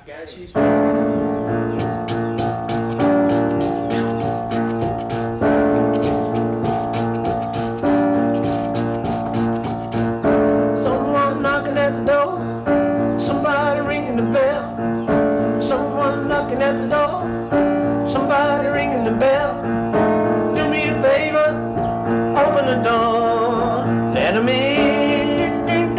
Guys, she's Someone knocking at the door, somebody ringing the bell. Someone knocking at the door, somebody ringing the bell. Do me a favor, open the door, let 'em in.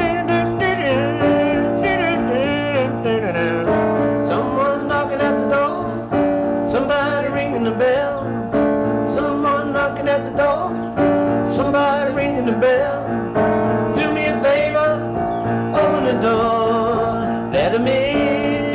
Someone knocking at the door, somebody ringing the bell. Someone knocking at the door, somebody ringing the bell. Do me a favor, open the door, let 'em in.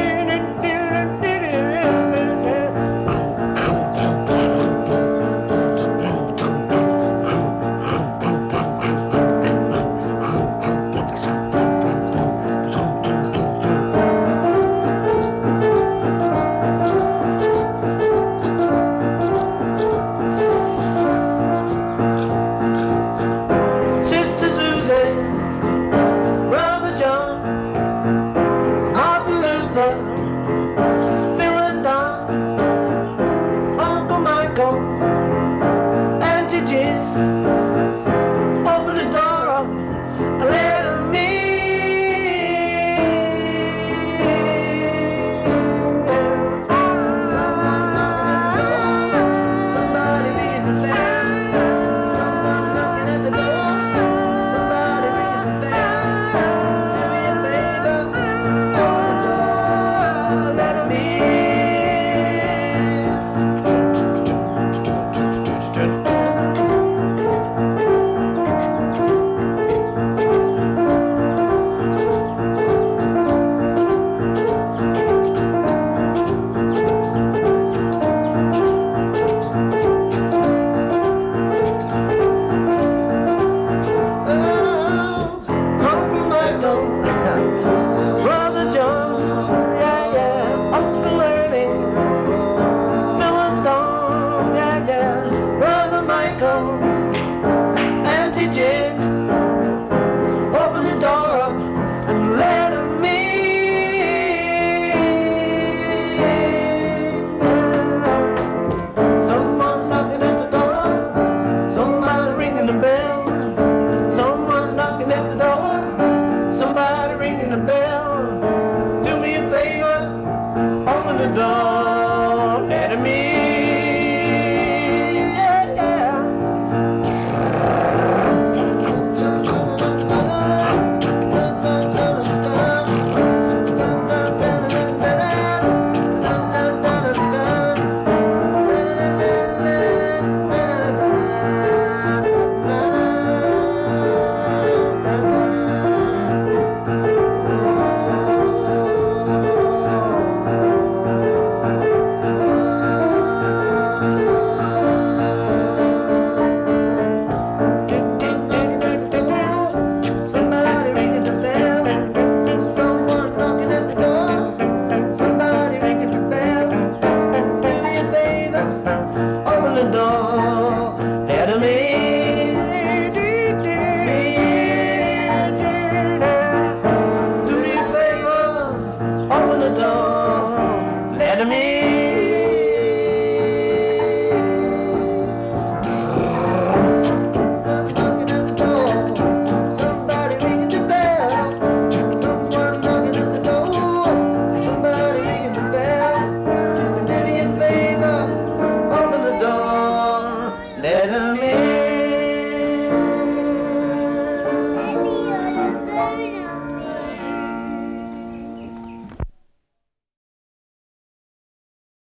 Sister Susie, Brother John, Uncle Luther, Bill and Don, Uncle Michael, Auntie Jim, open the door up and let 'em in. Someone knocking at the door, somebody ringing the bell. Someone knocking at the door, somebody ringing the bell. Do me a favor, open the door, let 'em in. Uncle Michael, Brother John, yeah, yeah, Uncle Ernie, Bill and Don, yeah, yeah, Brother Michael, Auntie Jane, open the door up and let 'em in. Someone knocking at the door, somebody ringing the bell. Someone knocking at the door, somebody ringing the bell. Do me a favor, open the door, let 'em in. Yeah, yeah. Somebody ringing the bell. Someone knocking at the door. Somebody ringing the bell. Do me a favor, open the door, let 'em in. Do me a favor, open the door, let 'em in.